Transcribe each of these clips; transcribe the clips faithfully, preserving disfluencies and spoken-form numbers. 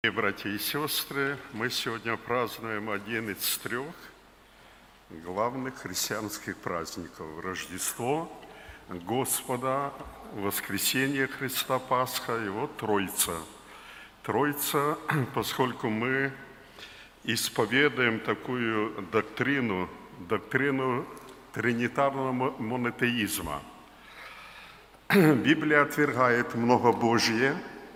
Братья и сестры, мы сегодня празднуем один из трех главных христианских праздников – Рождество Господа, Воскресение Христа, Пасха и вот Троица. Троица, поскольку мы исповедуем такую доктрину, доктрину тринитарного монотеизма. Библия отвергает многобожие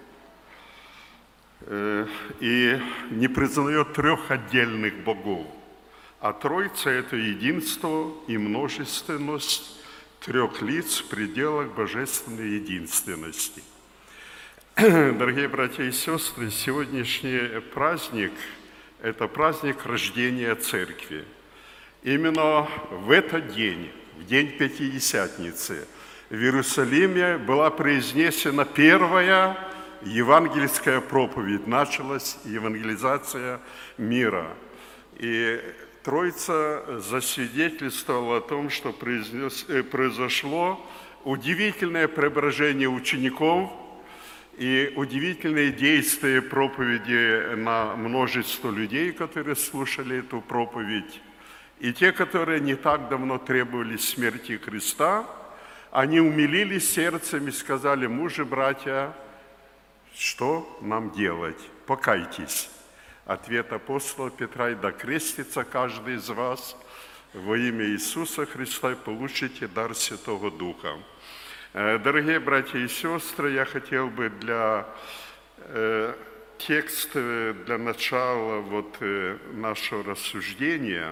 и не признает трех отдельных богов. А Троица – это единство и множественность трех лиц в пределах божественной единственности. Дорогие братья и сестры, сегодняшний праздник – это праздник рождения Церкви. Именно в этот день, в день Пятидесятницы, в Иерусалиме была произнесена первая евангельская проповедь, началась евангелизация мира. И Троица засвидетельствовала о том, что произнес, произошло удивительное преображение учеников и удивительные действия проповеди на множество людей, которые слушали эту проповедь. И те, которые не так давно требовали смерти Христа, они умилились сердцем и сказали: мужи, братья, что нам делать? Покайтесь. Ответ апостола Петра: и да крестится каждый из вас во имя Иисуса Христа и получите дар Святого Духа. Дорогие братья и сестры, я хотел бы для э, текста, для начала вот, э, нашего рассуждения,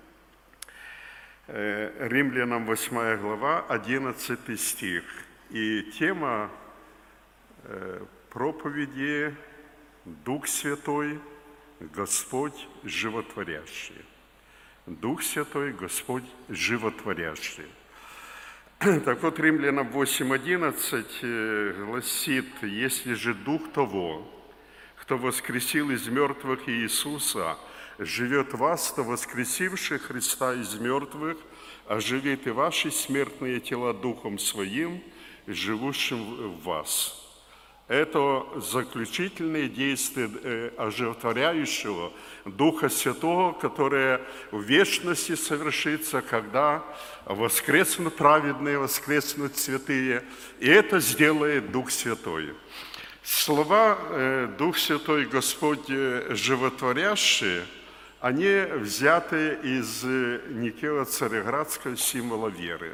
э, Римлянам восьмая глава, одиннадцатый стих. И тема э, проповеди Дух Святой, Господь животворящий. Дух Святой, Господь животворящий. Так вот, Римлянам восемь одиннадцать гласит: «Если же Дух того, кто воскресил из мертвых Иисуса, живет в вас, то воскресивший Христа из мертвых оживит и ваши смертные тела Духом Своим, живущим в вас». Это заключительные действия оживотворяющего Духа Святого, которое в вечности совершится, когда воскреснут праведные, воскреснут святые, и это сделает Дух Святой. Слова «Дух Святой, Господь животворящий», они взяты из Никео-Цареградского символа веры.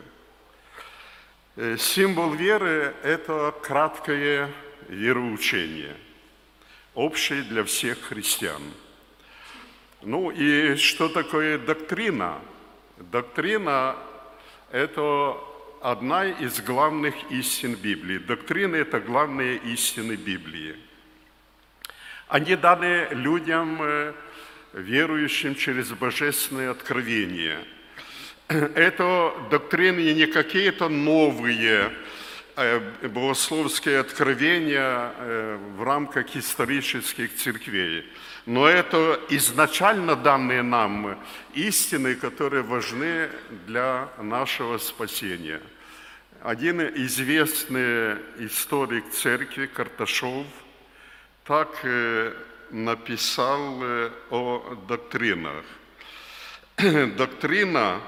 Символ веры – это краткое вероучение, общее для всех христиан. Ну и что такое доктрина? Доктрина – это одна из главных истин Библии. Доктрина – это главные истины Библии. Они даны людям, верующим через божественное откровение. Это доктрины не какие-то новые богословские откровения в рамках исторических церквей, но это изначально данные нам истины, которые важны для нашего спасения. Один известный историк церкви Карташов так написал о доктринах. Доктрина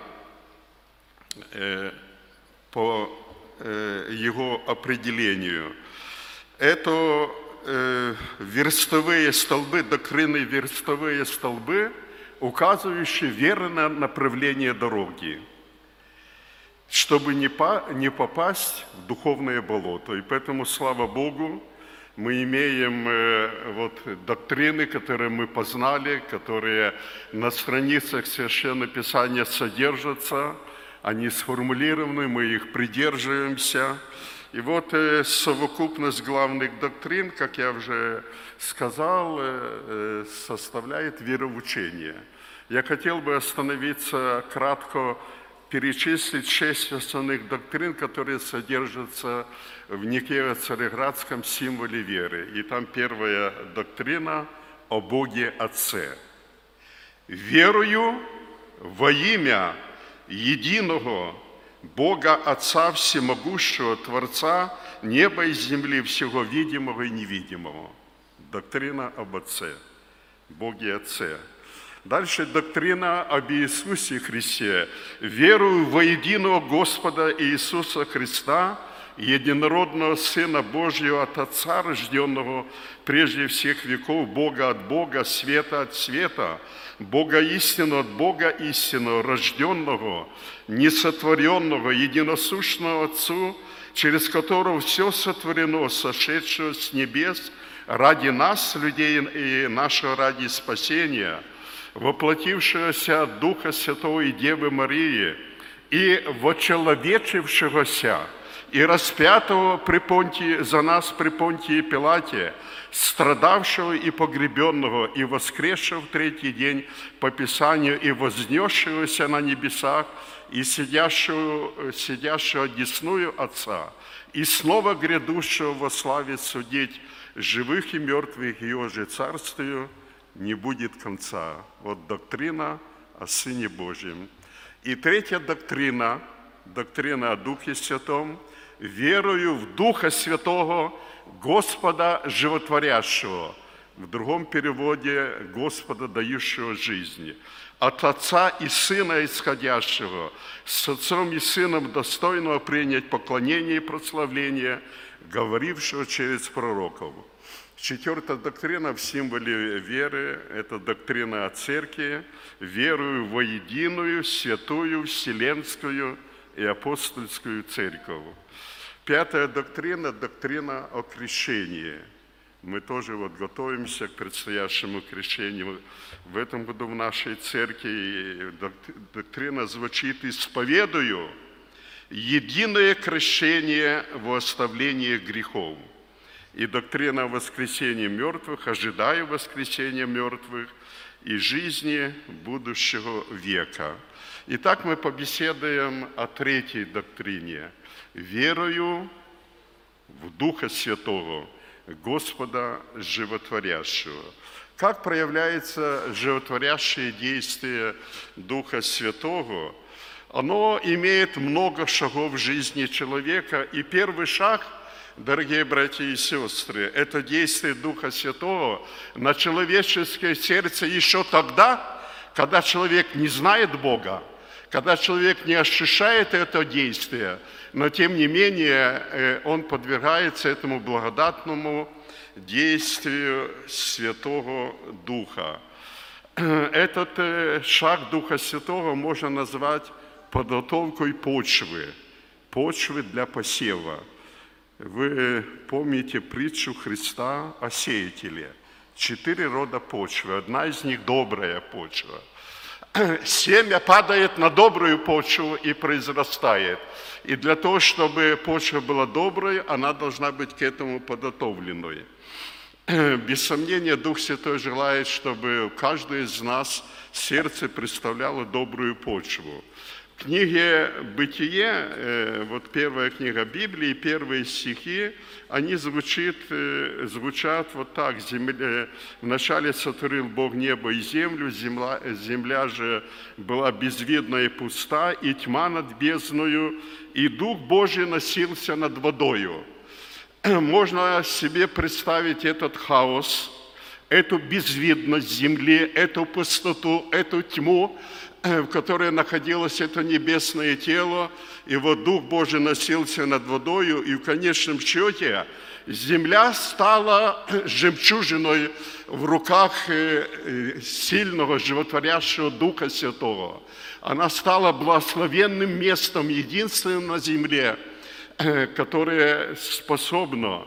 по его определению – это верстовые столбы, доктрины верстовые столбы, указывающие верное направление дороги, чтобы не попасть в духовное болото. И поэтому, слава Богу, мы имеем вот доктрины, которые мы познали, которые на страницах Священного Писания содержатся, они сформулированы, мы их придерживаемся. И вот совокупность главных доктрин, как я уже сказал, составляет вероучение. Я хотел бы остановиться кратко, перечислить шесть основных доктрин, которые содержатся в Никео-Цареградском символе веры. И там первая доктрина о Боге Отце. «Верую во имя единого Бога Отца Всемогущего, Творца неба и земли, всего видимого и невидимого». Доктрина об Отце, Боге Отце. Дальше доктрина об Иисусе Христе. Верую во единого Господа Иисуса Христа, единородного Сына Божьего от Отца, рожденного прежде всех веков, Бога от Бога, света от света, Бога истинного от Бога истинного, рожденного, несотворенного, единосущного Отцу, через которого все сотворено, сошедшего с небес, ради нас, людей, и нашего ради спасения, воплотившегося от Духа Святого и Девы Марии, и вочеловечившегося, и распятого при Понтии, за нас при Понтии Пилате, страдавшего и погребенного, и воскресшего в третий день по Писанию, и вознесшегося на небесах, и сидящего, сидящего одесную Отца, и снова грядущего во славе судить живых и мертвых, Его же царствию не будет конца. Вот доктрина о Сыне Божьем. И третья доктрина, доктрина о Духе Святом, верую в Духа Святого, Господа Животворящего, в другом переводе Господа, дающего жизни, от Отца и Сына исходящего, с Отцом и Сыном достойного принять поклонение и прославление, говорившего через пророков. Четвертая доктрина в символе веры – это доктрина о Церкви, верую во единую, святую, вселенскую и апостольскую Церковь. Пятая доктрина – доктрина о крещении. Мы тоже вот готовимся к предстоящему крещению в этом году в нашей церкви. Доктрина звучит: «Исповедую единое крещение во оставление грехов». И доктрина о воскресении мертвых, ожидаю воскресения мертвых и жизни будущего века. Итак, мы побеседуем о третьей доктрине. Верую в Духа Святого, Господа Животворящего. Как проявляется животворящее действие Духа Святого? Оно имеет много шагов в жизни человека, и первый шаг, дорогие братья и сестры, это действие Духа Святого на человеческое сердце еще тогда, когда человек не знает Бога, когда человек не ощущает это действие, но тем не менее он подвергается этому благодатному действию Святого Духа. Этот шаг Духа Святого можно назвать подготовкой почвы, почвы для посева. Вы помните притчу Христа о сеятеле. Четыре рода почвы, одна из них добрая почва. Семя падает на добрую почву и произрастает. И для того, чтобы почва была доброй, она должна быть к этому подготовленной. Без сомнения, Дух Святой желает, чтобы каждый из нас сердце представляло добрую почву. В книге «Бытие», вот первая книга Библии, первые стихи, они звучат, звучат вот так. Земля, «Вначале сотворил Бог небо и землю, земля, земля же была безвидна и пуста, и тьма над бездною, и Дух Божий носился над водою». Можно себе представить этот хаос, эту безвидность земли, эту пустоту, эту тьму, в которой находилось это небесное тело, и вот Дух Божий носился над водою, и в конечном счете земля стала жемчужиной в руках сильного, животворящего Духа Святого. Она стала благословенным местом, единственным на земле, которое способно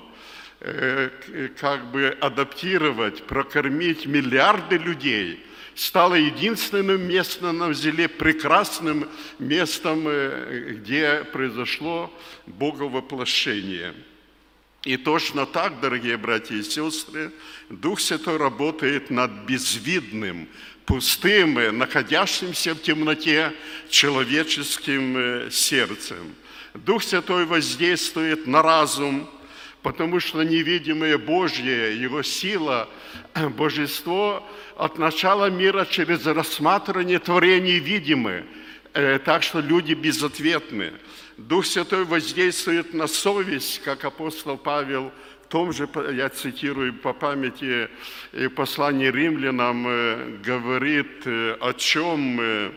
как бы адаптировать, прокормить миллиарды людей, стало единственным местом на земле, прекрасным местом, где произошло Боговоплощение. И точно так, дорогие братья и сестры, Дух Святой работает над безвидным, пустым, находящимся в темноте человеческим сердцем. Дух Святой воздействует на разум, потому что невидимое Божье, Его сила, Божество от начала мира через рассматривание творений видимы, так что люди безответны. Дух Святой воздействует на совесть, как апостол Павел в том же, я цитирую по памяти, послание римлянам говорит, о чем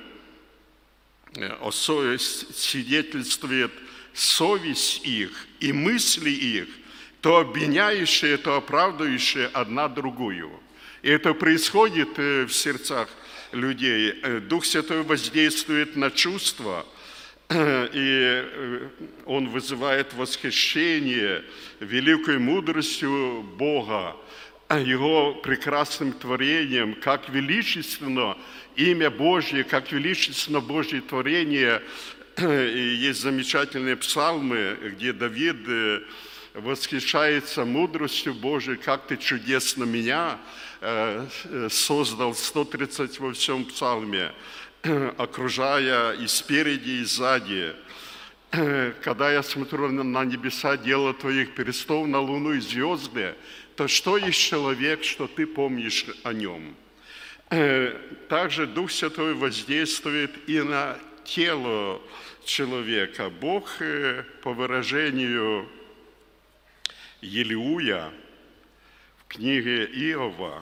свидетельствует совесть их и мысли их, то обвиняющие, то оправдывающие одна другую. И это происходит в сердцах людей. Дух Святой воздействует на чувства, и Он вызывает восхищение великой мудростью Бога, Его прекрасным творением, как величественно имя Божье, как величественно Божье творение. И есть замечательные псалмы, где Давид восхищается мудростью Божией, как Ты чудесно меня создал, сто тридцать восьмом псалме, окружая и спереди, и сзади. Когда я смотрю на небеса, дело Твоих перстов, на луну и звезды, то что есть человек, что Ты помнишь о нем? Также Дух Святой воздействует и на тело человека. Бог, по выражению Елиуя в книге Иова,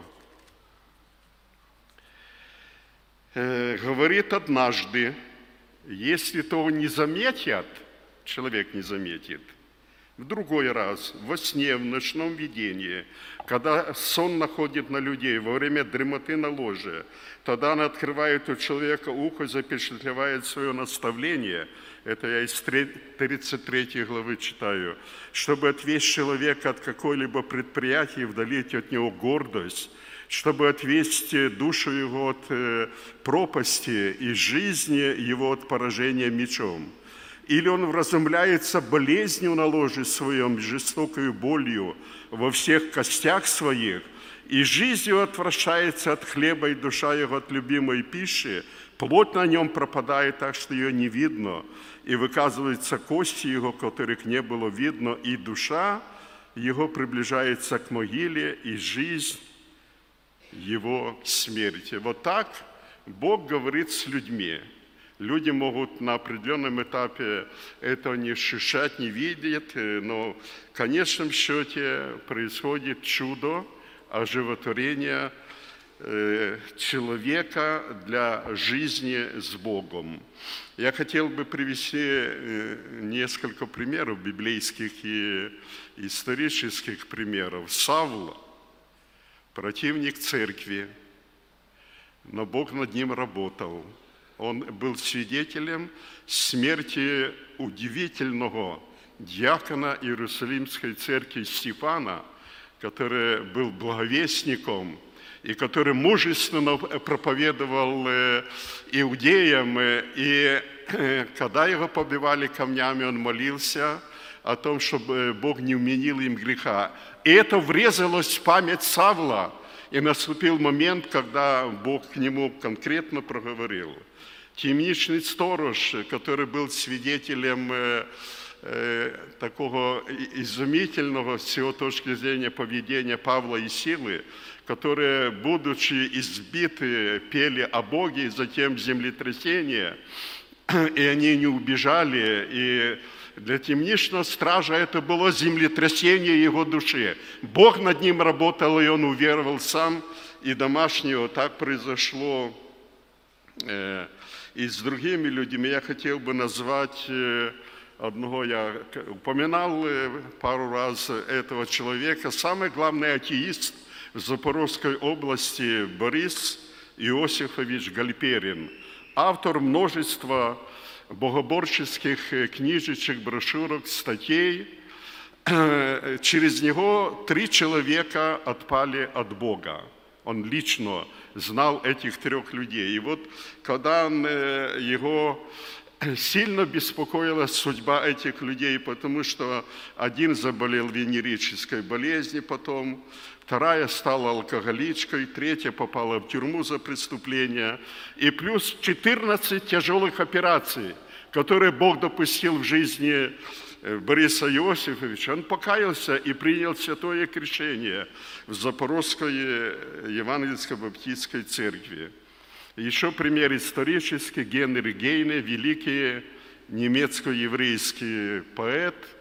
говорит однажды: если того не заметят, человек не заметит, в другой раз, во сне, в ночном видении, когда сон находит на людей, во время дремоты на ложе, тогда она открывает у человека ухо, запечатлевает свое наставление. Это я из тридцать третьей главы читаю. Чтобы отвести человека от какой-либо предприятия и вдалить от него гордость, чтобы отвести душу его от пропасти и жизни его от поражения мечом. Или он вразумляется болезнью на ложе своем, жестокой болью во всех костях своих, и жизнь его отвращается от хлеба, и душа его от любимой пищи, плоть на нем пропадает так, что ее не видно, и выказываются кости его, которых не было видно, и душа его приближается к могиле, и жизнь его к смерти. Вот так Бог говорит с людьми. Люди могут на определенном этапе этого не ощущать, не видеть, но в конечном счете происходит чудо оживотворения человека для жизни с Богом. Я хотел бы привести несколько примеров, библейских и исторических примеров. Савл, противник церкви, но Бог над ним работал. Он был свидетелем смерти удивительного диакона Иерусалимской церкви Стефана, который был благовестником и который мужественно проповедовал иудеям. И когда его побивали камнями, он молился о том, чтобы Бог не вменил им греха. И это врезалось в память Савла, и наступил момент, когда Бог к нему конкретно проговорил. Темничный сторож, который был свидетелем э, э, такого изумительного с его точки зрения поведения Павла и Силы, которые, будучи избиты, пели о Боге, и затем землетрясение, и они не убежали, и для темничного стража это было землетрясение его души. Бог над ним работал, и он уверовал сам, и домашнего. Так произошло э, и с другими людьми. Я хотел бы назвать э, одного, я упоминал э, пару раз этого человека, самый главный атеист в Запорожской области Борис Иосифович Гальперин, автор множества богоборческих книжечек, брошюрок, статей. Через него три человека отпали от Бога. Он лично знал этих трех людей. И вот когда он, его сильно беспокоила судьба этих людей, потому что один заболел венерической болезнью потом, вторая стала алкоголичкой, третья попала в тюрьму за преступление, и плюс четырнадцать тяжелых операций, которые Бог допустил в жизни Бориса Иосифовича. Он покаялся и принял святое крещение в Запорожской Евангельско-Баптистской церкви. Еще пример исторический. Генрих Гейне, великий немецко-еврейский поэт,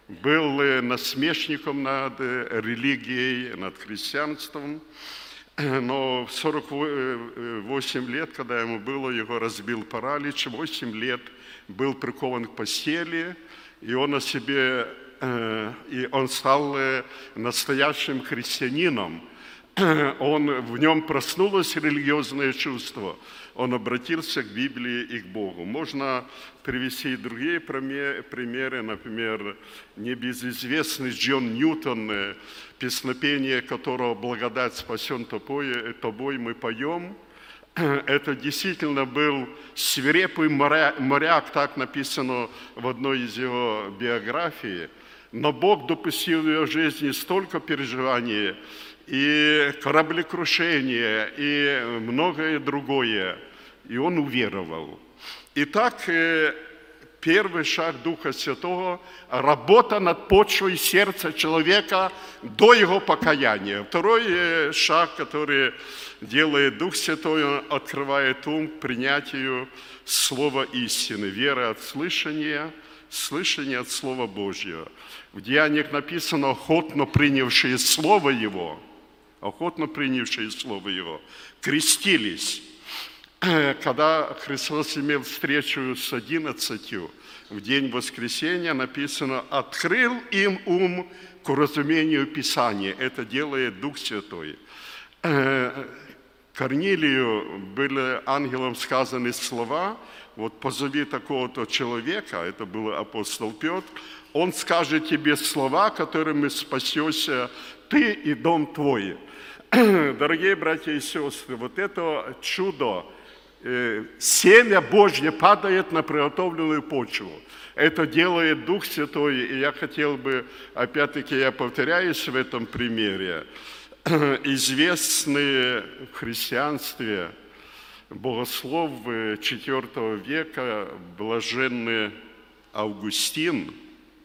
был насмешником над религией, над христианством. Но в сорок восемь лет, когда ему было, его разбил паралич, восемь лет был прикован к постели, и он о себе, и он стал настоящим христианином. Он, в нем проснулось религиозное чувство. Он обратился к Библии и к Богу. Можно привести и другие примеры, например, небезызвестный Джон Ньютон, песнопение которого «Благодать спасен тобой, тобой мы поем». Это действительно был свирепый моряк, так написано в одной из его биографий. Но Бог допустил в его жизни столько переживаний, и кораблекрушение, и многое другое. И он уверовал. Итак, первый шаг Духа Святого – работа над почвой сердца человека до его покаяния. Второй шаг, который делает Дух Святой, он открывает ум к принятию слова истины, веры от слышания, слышания от Слова Божьего. В Деяниях написано «охотно принявшие Слово Его», охотно принявшие Слово Его, крестились. Когда Христос имел встречу с одиннадцатью в день воскресения, написано «открыл им ум к разумению Писания». Это делает Дух Святой. Корнилию были ангелом сказаны слова: вот позови такого-то человека, это был апостол Петр, он скажет тебе слова, которыми спасешься ты и дом твой. Дорогие братья и сестры, вот это чудо, э, семя Божье падает на приготовленную почву. Это делает Дух Святой, и я хотел бы, опять-таки я повторяюсь в этом примере, известный в христианстве богослов четвёртого века, блаженный Августин,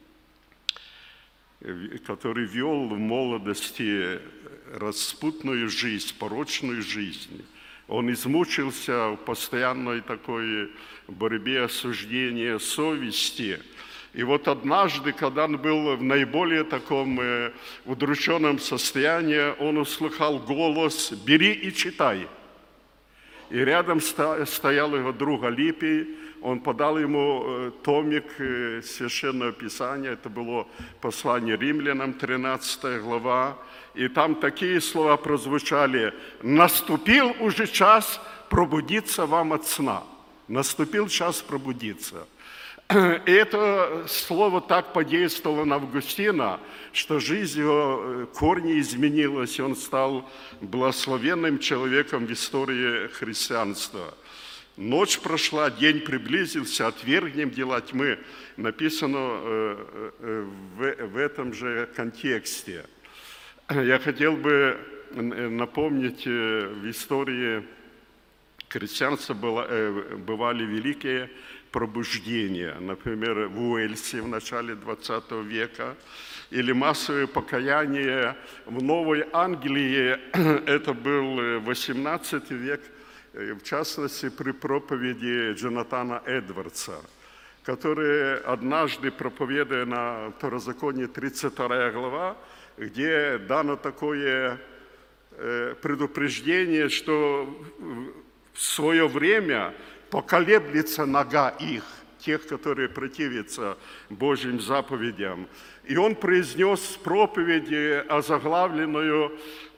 который вел в молодости распутную жизнь, порочную жизнь. Он измучился в постоянной такой борьбе осуждения совести. И вот однажды, когда он был в наиболее таком удрученном состоянии, он услыхал голос «Бери и читай». И рядом стоял его друг Алипий, он подал ему томик Священного Писания, это было послание римлянам, тринадцатая глава, и там такие слова прозвучали: «Наступил уже час пробудиться вам от сна». Наступил час пробудиться. И это слово так подействовало на Августина, что жизнь его корни изменилась, и он стал благословенным человеком в истории христианства. Ночь прошла, день приблизился, отвергнем дела тьмы. Написано в этом же контексте. Я хотел бы напомнить, в истории христианства бывали великие пробуждения. Например, в Уэльсе в начале двадцатого века, или массовое покаяние в Новой Англии, это был восемнадцатый век, в частности, при проповеди Джонатана Эдвардса, который однажды, проповедуя на Второзаконие тридцать вторая глава, где дано такое предупреждение, что в свое время поколеблется нога их, тех, которые противятся Божьим заповедям. И он произнес проповеди, озаглавленную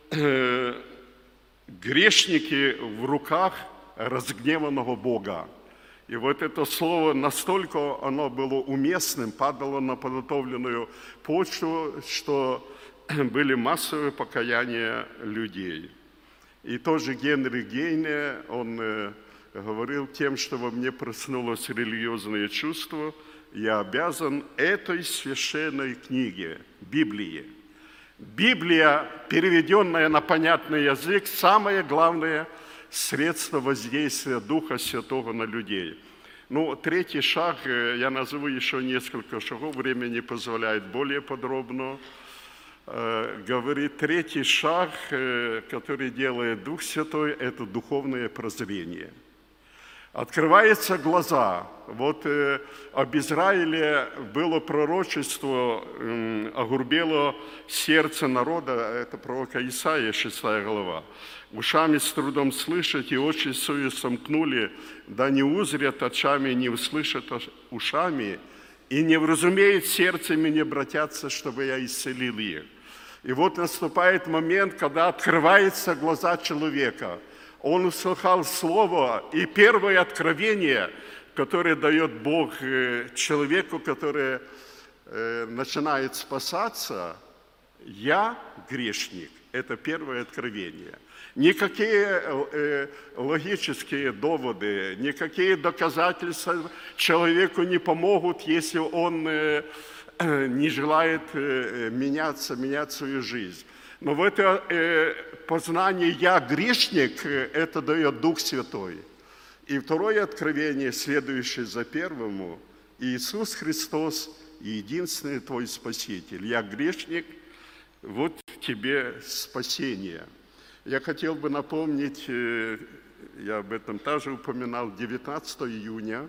«Грешники в руках разгневанного Бога». И вот это слово настолько оно было уместным, падало на подготовленную почву, что были массовые покаяния людей. И тоже Генри Гейне, он говорил тем, что во мне проснулось религиозное чувство, я обязан этой священной книге, Библии. Библия, переведенная на понятный язык, самое главное средство воздействия Духа Святого на людей. Ну, третий шаг, я назову еще несколько шагов, время не позволяет более подробно э, говорить. Третий шаг, э, который делает Дух Святой, это духовное прозрение. Открываются глаза. Вот э, об Израиле было пророчество, э, огурбело сердце народа, это пророка Исаия, шестая глава. Ушами с трудом слышать, и очи свою сомкнули, да не узрят очами, не услышат ушами, и не вразумеют сердцами, не обратятся, чтобы я исцелил их. И вот наступает момент, когда открываются глаза человека. Он услыхал слово, и первое откровение, которое дает Бог человеку, который начинает спасаться: «Я грешник». Это первое откровение. Никакие э, логические доводы, никакие доказательства человеку не помогут, если он э, э, не желает э, меняться, менять свою жизнь. Но в это э, познание «я грешник» э, это дает Дух Святой. И второе откровение, следующее за первому: Иисус Христос – единственный твой Спаситель. «Я грешник», вот тебе спасение. Я хотел бы напомнить, я об этом также упоминал, девятнадцатого июня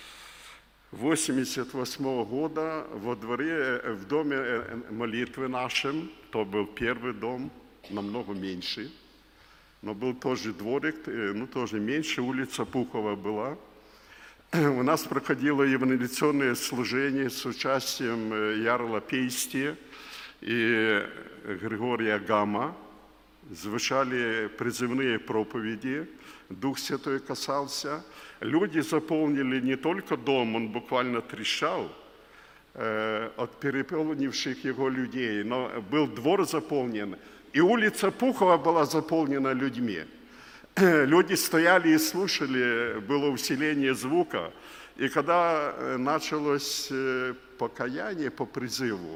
восемьдесят восьмого года во дворе, в доме молитвы нашем, то был первый дом, намного меньше, но был тоже дворик, ну тоже меньше, улица Пухова была. У нас проходило евангелизационное служение с участием Ярла Пейсти и Григория Гама. Звучали призывные проповеди, Дух Святой касался. Люди заполнили не только дом, он буквально трещал э, от переполнивших его людей, но был двор заполнен, и улица Пухова была заполнена людьми. Люди стояли и слушали, было усиление звука. И когда началось покаяние по призыву,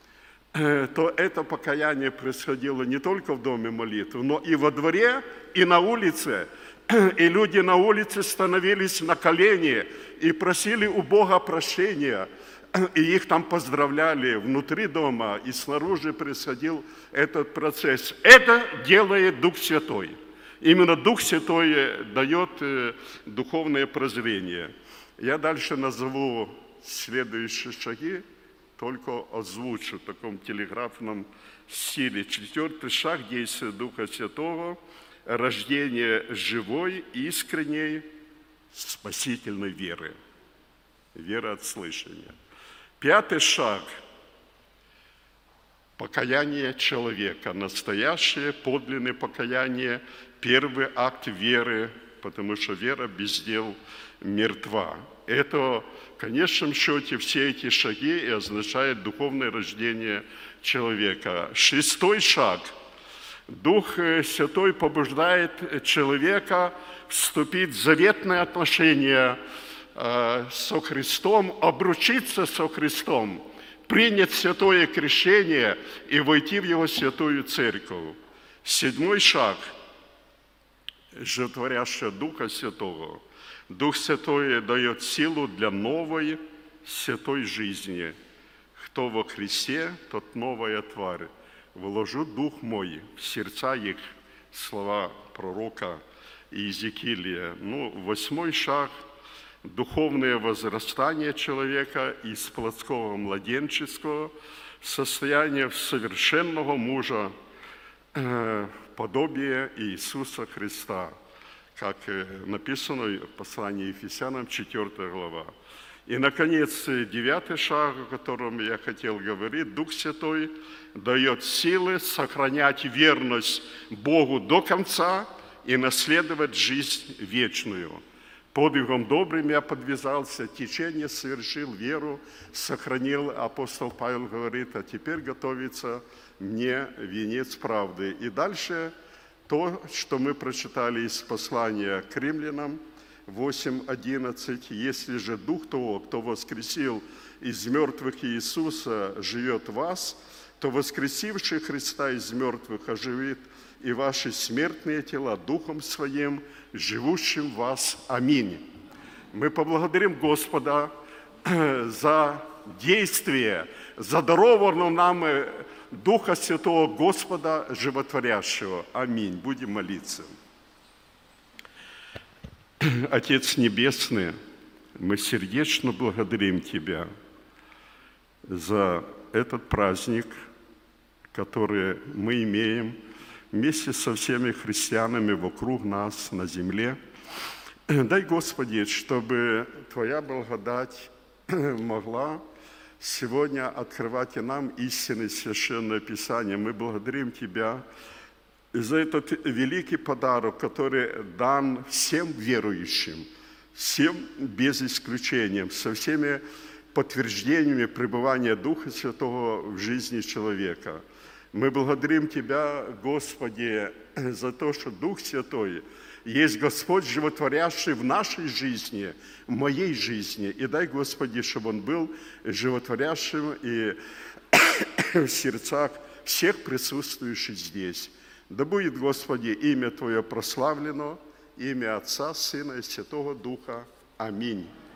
то это покаяние происходило не только в доме молитвы, но и во дворе, и на улице. И люди на улице становились на колени и просили у Бога прощения. И их там поздравляли внутри дома, и снаружи происходил этот процесс. Это делает Дух Святой. Именно Дух Святой дает духовное прозрение. Я дальше назову следующие шаги, только озвучу в таком телеграфном стиле. Четвертый шаг действия Духа Святого – рождение живой, искренней, спасительной веры. Вера от слышания. Пятый шаг – покаяние человека. Настоящее, подлинное покаяние – первый акт веры, потому что вера без дел мертва. Это, в конечном счете, все эти шаги и означают духовное рождение человека. Шестой шаг. Дух Святой побуждает человека вступить в заветное отношение со Христом, обручиться со Христом, принять святое крещение и войти в Его святую церковь. Седьмой шаг. Животворящего Духа Святого. Дух Святой дает силу для новой святой жизни. Кто во Христе, тот новая тварь. Вложу Дух мой в сердца их, слова пророка Иезекииля. Ну, восьмой шаг – духовное возрастание человека из плотского младенческого состояния в совершенного мужа, э, подобие Иисуса Христа. Как написано в послании Ефесянам, четвёртая глава. И, наконец, девятый шаг, о котором я хотел говорить, Дух Святой дает силы сохранять верность Богу до конца и наследовать жизнь вечную. Подвигом добрым я подвязался, течение совершил, веру сохранил. Апостол Павел говорит, а теперь готовится мне венец правды. И дальше то, что мы прочитали из послания к римлянам восемь одиннадцать. «Если же Дух того, кто воскресил из мертвых Иисуса, живет в вас, то воскресивший Христа из мертвых оживит и ваши смертные тела Духом Своим, живущим в вас. Аминь». Мы поблагодарим Господа за действие, за дарованную нам Духа Святого Господа Животворящего. Аминь. Будем молиться. Отец Небесный, мы сердечно благодарим Тебя за этот праздник, который мы имеем вместе со всеми христианами вокруг нас на земле. Дай, Господи, чтобы Твоя благодать могла сегодня открывать и нам истины Священное Писание. Мы благодарим Тебя за этот великий подарок, который дан всем верующим, всем без исключения, со всеми подтверждениями пребывания Духа Святого в жизни человека. Мы благодарим Тебя, Господи, за то, что Дух Святой есть Господь, животворящий в нашей жизни, в моей жизни. И дай, Господи, чтобы Он был животворящим и в сердцах всех присутствующих здесь. Да будет, Господи, имя Твое прославлено, имя Отца, Сына и Святого Духа. Аминь.